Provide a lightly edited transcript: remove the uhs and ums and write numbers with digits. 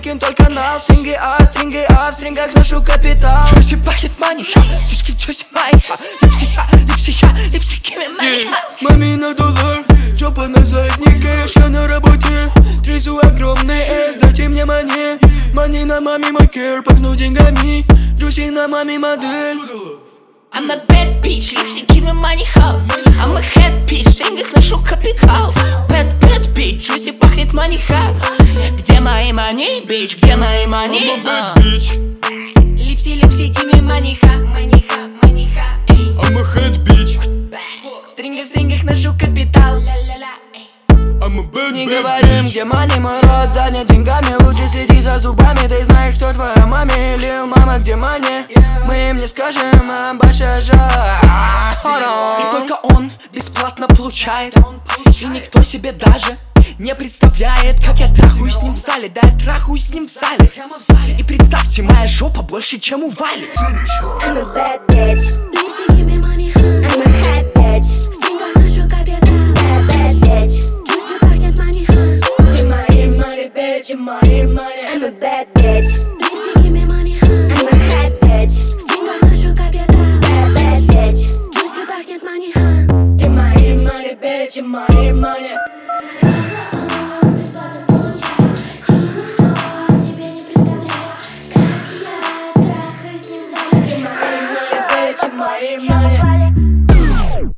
выкинь только нас. Стринги а, в стрингах ношу капитал. Джуси пахнет мани, сучки в джуси мои. Липси, give me money. Мами на доллар, жопа на заднике, я на работе. Трясу огромный эс, дайте мне мани. Мани на маме мой кэр, пахну деньгами. Джуси на маме модель. I'm a bad bitch, липси, give me money, how? I'm a head bitch, в стрингах ношу капитал. Bad bitch, джуси пахнет money, how? Где мои money, bitch, где мои money? I'm a bad bitch. Липси, give me money, how? I'm a head bitch. В стрингах ношу капитал. I'm a bad не говорим, где money, мой рот занят деньгами. Лучше следи за зубами, ты знаешь, кто твоя маме. Лил мама, где money? Мы им не скажем, а большая жара. И только он бесплатно получает. И никто себе даже не представляет, как я трахаюсь с ним в зале. Да, я трахаюсь с ним в зале. И представьте, моя жопа больше, чем у Вали. I'm a bad bitch. Lipsy, give me money, huh? I'm a head bitch. Стрингах ношу капитал. Bad bitch. Juicy пахнет money, huh? Give my money, bitch, give my money. I'm a bad bitch. Lipsy, give me money, huh? I'm a head bitch. Стрингах ношу капитал. Bad bitch. Juicy пахнет money, huh? Give my money, bitch, give my money.